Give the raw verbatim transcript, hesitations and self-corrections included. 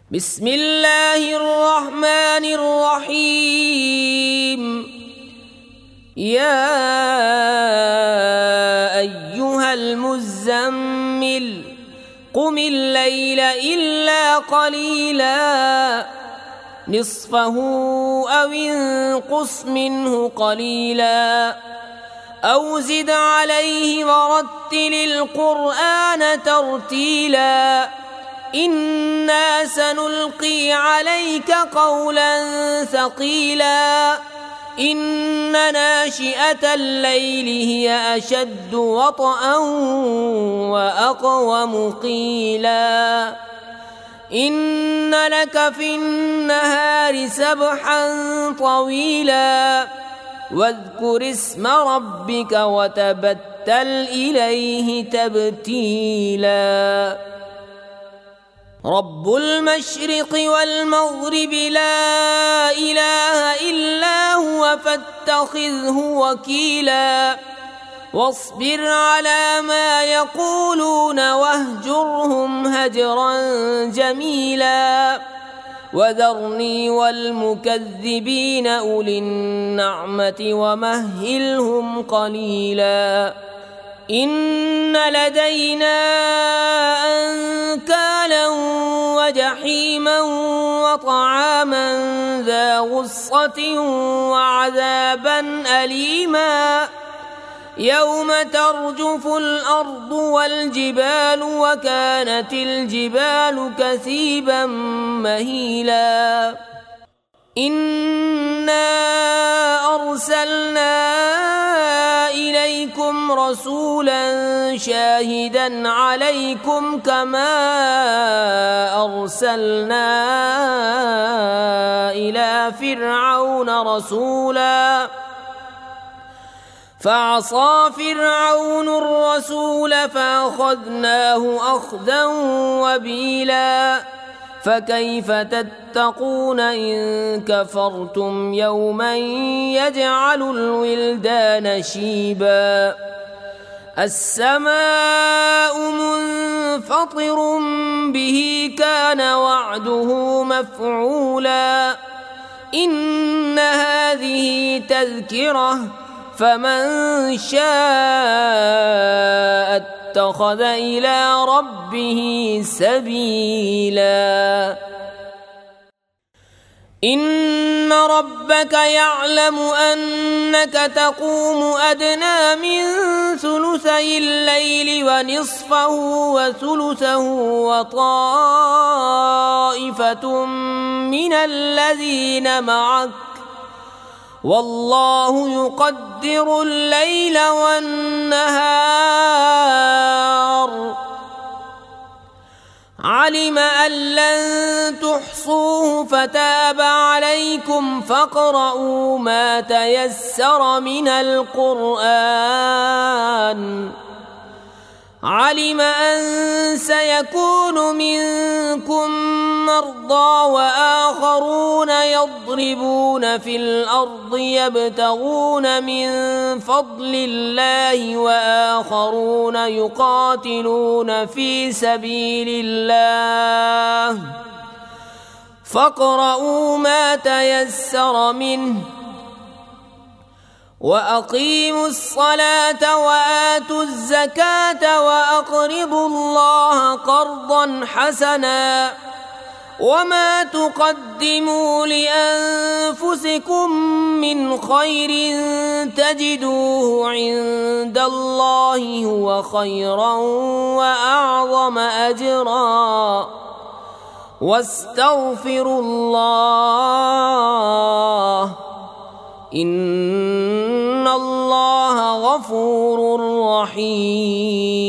بسم الله الرحمن الرحيم. يا أيها المزمل قم الليل إلا قليلا نصفه أو انقص منه قليلا أو زد عليه ورتل القرآن ترتيلا إنا سنلقي عليك قولا ثقيلا إن ناشئة الليل هي أشد وطئا وأقوم قيلا إن لك في النهار سبحا طويلا واذكر اسم ربك وتبتل إليه تبتيلا رب المشرق والمغرب لا إله إلا هو فاتخذه وكيلا واصبر على ما يقولون واهجرهم هجرا جميلا وذرني والمكذبين أولي النعمة ومهلهم قليلا إن لدينا أنكالا وجحيما وطعاما ذا غصة وعذابا أليما يوم ترجف الأرض والجبال وكانت الجبال كثيبا مهيلا إنا أرسلنا إليكم رسولا شاهدا عليكم كما أرسلنا إلى فرعون رسولا فعصى فرعون الرسول فأخذناه أخذا وبيلا فكيف تتقون إن كفرتم يوما يجعل الولدان شيبا السماء منفطر به كان وعده مفعولا إن هذه تذكرة فمن شاء اتخذ إلى ربه سبيلا إن ربك يعلم أنك تقوم أدنى من ثلثي الليل ونصفه وثلثه وطائفة من الذين معك والله يقدر الليل والنهار علم أن لن تحصوه فتاب عليكم فاقرؤوا ما تيسر من القرآن علم أن سيكون منكم مرضى وآخرون يضربون في الأرض يبتغون من فضل الله وآخرون يقاتلون في سبيل الله فاقرؤوا ما تيسر منه وأقيموا الصلاة وآتوا الزكاة وأقرضوا الله قرضا حسنا وما تقدموا لأنفسكم من خير تجدوه عند الله هو خيرا وأعظم أجرا واستغفروا الله إن الله غفور رحيم.